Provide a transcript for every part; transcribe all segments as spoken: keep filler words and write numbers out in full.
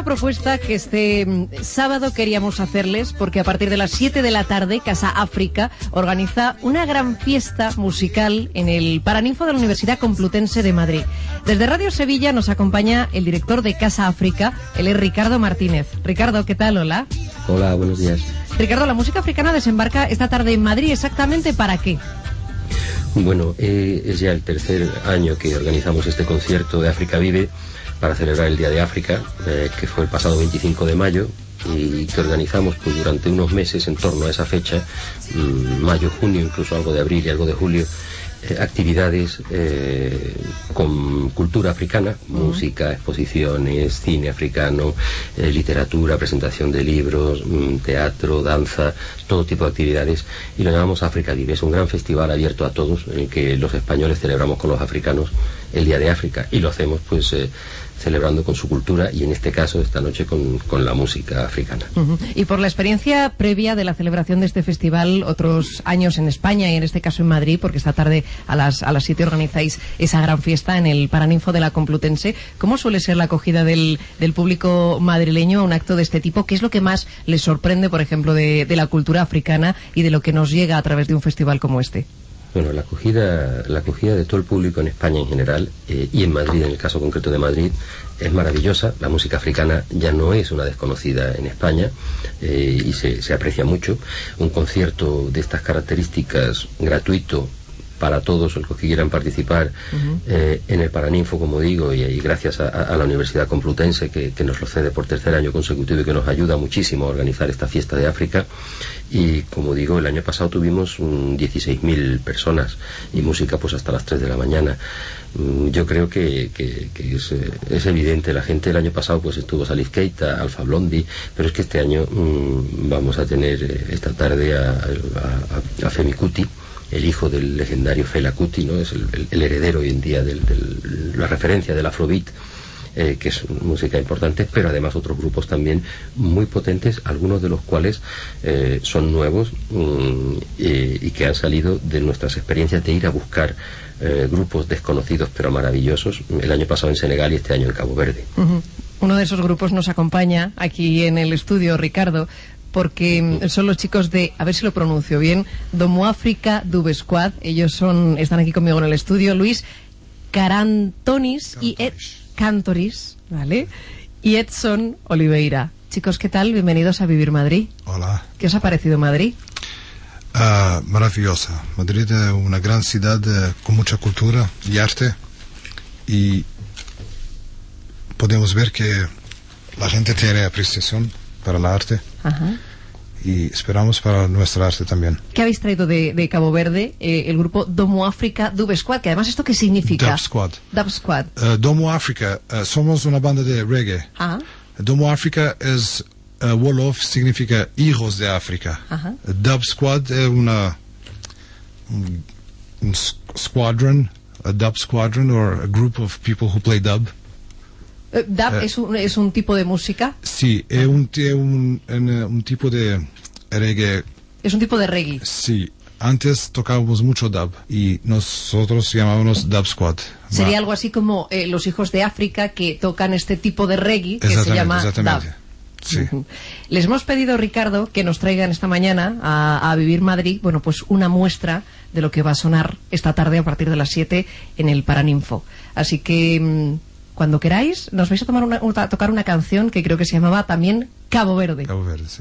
propuesta que este mm, sábado queríamos hacerles, porque a partir de las siete de la tarde Casa África organiza una gran fiesta musical en el Paraninfo de la Universidad Complutense de Madrid. Desde Radio Sevilla nos acompaña el director de Casa África, él es Ricardo Martínez. Ricardo, ¿qué tal? Hola. Hola, buenos días. Ricardo, la música africana desembarca esta tarde en Madrid. ¿Exactamente para qué? Bueno, eh, es ya el tercer año que organizamos este concierto de África Vive para celebrar el Día de África, eh, que fue el pasado veinticinco de mayo, y que organizamos pues durante unos meses en torno a esa fecha, mmm, mayo, junio, incluso algo de abril y algo de julio, eh, actividades eh, con cultura africana, uh-huh. música, exposiciones, cine africano, eh, literatura, presentación de libros, mmm, teatro, danza, todo tipo de actividades, y lo llamamos África Vive. Es un gran festival abierto a todos en el que los españoles celebramos con los africanos el Día de África, y lo hacemos pues eh, celebrando con su cultura, y en este caso esta noche con, con la música africana. Uh-huh. Y por la experiencia previa de la celebración de este festival otros años en España y en este caso en Madrid, porque esta tarde a las a las siete organizáis esa gran fiesta en el Paraninfo de la Complutense, ¿cómo suele ser la acogida del, del público madrileño a un acto de este tipo? ¿Qué es lo que más les sorprende, por ejemplo, de, de la cultura africana y de lo que nos llega a través de un festival como este? Bueno, la acogida, la acogida de todo el público en España en general, eh, y en Madrid, en el caso concreto de Madrid, es maravillosa. La música africana ya no es una desconocida en España, eh, y se, se aprecia mucho. Un concierto de estas características, gratuito para todos los que quieran participar, uh-huh. eh, en el Paraninfo, como digo, y, y gracias a, a la Universidad Complutense que, que nos lo cede por tercer año consecutivo y que nos ayuda muchísimo a organizar esta fiesta de África. Y como digo, el año pasado tuvimos um, dieciséis mil personas y música pues hasta las tres de la mañana. Um, yo creo que, que, que es, es evidente. La gente el año pasado pues estuvo Salif Keita, Alpha Blondy, pero es que este año um, vamos a tener eh, esta tarde a, a, a Femi Kuti, el hijo del legendario Fela Kuti, ¿no? Es el, el, el heredero hoy en día de la referencia del Afrobeat, eh, que es música importante, pero además otros grupos también muy potentes, algunos de los cuales eh, son nuevos, um, eh, y que han salido de nuestras experiencias de ir a buscar eh, grupos desconocidos pero maravillosos, el año pasado en Senegal y este año en Cabo Verde. Uh-huh. Uno de esos grupos nos acompaña aquí en el estudio, Ricardo, porque son los chicos de, a ver si lo pronuncio bien, Domo Africa Dub Squad. Ellos son, están aquí conmigo en el estudio, Luis Carantonis Cantoris. y Ed Cantoris, ¿vale? Y Edson Oliveira. Chicos, ¿qué tal? Bienvenidos a Vivir Madrid. Hola. ¿Qué os ha parecido Madrid? Uh, maravillosa. Madrid es una gran ciudad uh, con mucha cultura y arte, y podemos ver que la gente tiene apreciación para el arte. Ajá. Y esperamos para nuestra arte también. ¿Qué habéis traído de, de Cabo Verde? Eh, el grupo Domo Africa Dub Squad, que además, ¿esto qué significa? Dub Squad. Dub Squad. Uh, Domo Africa, uh, somos una banda de reggae. Ajá. Domo Africa es, uh, Wolof significa hijos de África. Ajá. Uh, Dub Squad es una un, un squadron, a dub squadron, or a group of people who play dub. Uh, ¿Dub uh, es, un, es un tipo de música? Sí, es un, un, un, un tipo de reggae. Es un tipo de reggae. Sí, antes tocábamos mucho dub y nosotros llamábamos Dub Squad. Sería Va. algo así como eh, los hijos de África que tocan este tipo de reggae que se llama exactamente. dub. Sí. Uh-huh. Les hemos pedido, Ricardo, que nos traigan esta mañana a, a Vivir Madrid, bueno, pues una muestra de lo que va a sonar esta tarde a partir de las siete en el Paraninfo. Así que mmm, cuando queráis, nos vais a, tomar una, a tocar una canción que creo que se llamaba también Cabo Verde. Cabo Verde, sí.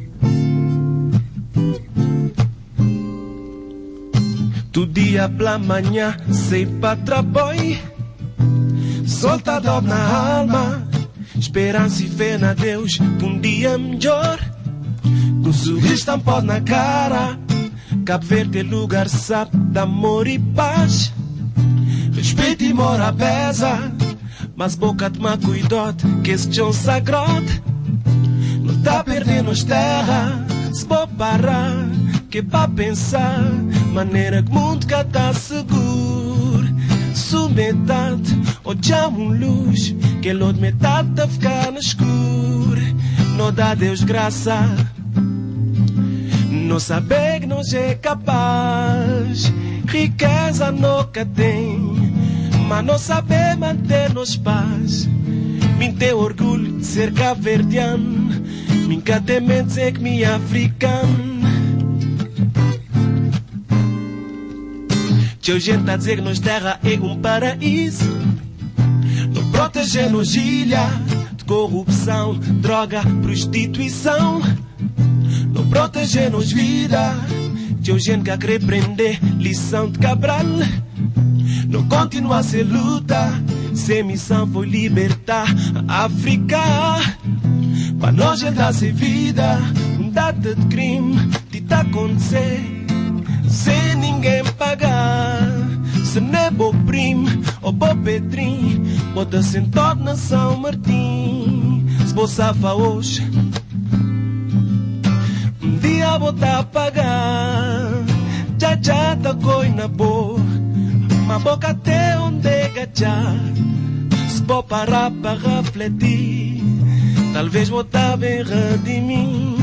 Tu dia pela manhã, sei pra trabalho, solta dor na alma, esperança e fé na Deus, um dia melhor, com sorriso estampado na cara, Cabo Verde é lugar sabe de amor e paz, respeito e mora pesa, mas boca de má cuidado, que esse chão sagrado, não tá perdendo as terras, se vou parar, que pra pensar, maneira que o mundo cá tá seguro, sua metade, olhamos luz, que a outra metade tá ficar no escuro, não dá Deus graça, não saber que nós é capaz, riqueza nunca tem, mas não saber manter nos paz, Min te orgulho de ser cabo-verdiano, min catemente é que me africano. Teu gente a dizer que nós terra é um paraíso. Não proteger-nos ilha de corrupção, droga, prostituição. Não proteger-nos vida. Teu gente que a querer prender lição de Cabral. Não continua a ser luta. Se missão foi libertar a África. Para nós ele dá ser vida. Um data de crime de tá acontecer sem ninguém pagar. Se não é bo primo ou bo Petrim, bota sentado na São Martim. Se vou safa hoje, um dia vou tá a pagar. Já já tá coi na boa, mas boca até onde é gachar. Se vou parar para refletir, talvez vou tá bem de mim.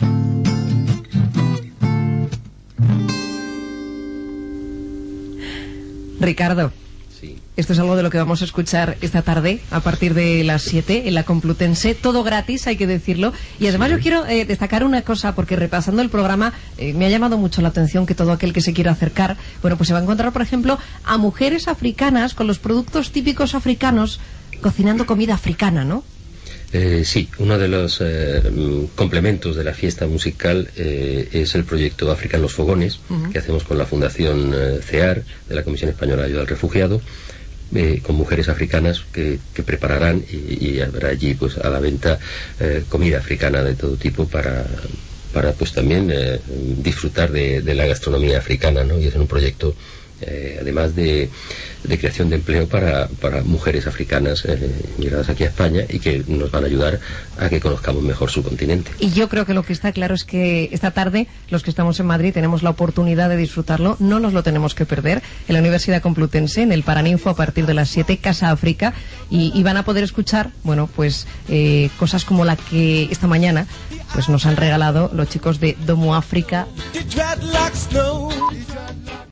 Ricardo, sí. Esto es algo de lo que vamos a escuchar esta tarde a partir de las siete en la Complutense, todo gratis, hay que decirlo. Y además sí. yo quiero eh, destacar una cosa, porque repasando el programa eh, me ha llamado mucho la atención que todo aquel que se quiera acercar, bueno, pues se va a encontrar, por ejemplo, a mujeres africanas con los productos típicos africanos cocinando comida africana, ¿no? Eh, sí, uno de los eh, complementos de la fiesta musical eh, es el proyecto África en los Fogones, uh-huh. que hacemos con la Fundación eh, CEAR, de la Comisión Española de Ayuda al Refugiado, eh, con mujeres africanas que, que prepararán y, y habrá allí pues a la venta eh, comida africana de todo tipo para, para pues también eh, disfrutar de, de la gastronomía africana, ¿no? Y es un proyecto Eh, además de, de creación de empleo para, para mujeres africanas eh, llegadas aquí a España y que nos van a ayudar a que conozcamos mejor su continente. Y yo creo que lo que está claro es que esta tarde los que estamos en Madrid tenemos la oportunidad de disfrutarlo, no nos lo tenemos que perder, en la Universidad Complutense, en el Paraninfo a partir de las siete, Casa África, y, y van a poder escuchar, bueno, pues eh, cosas como la que esta mañana pues nos han regalado los chicos de Domo África.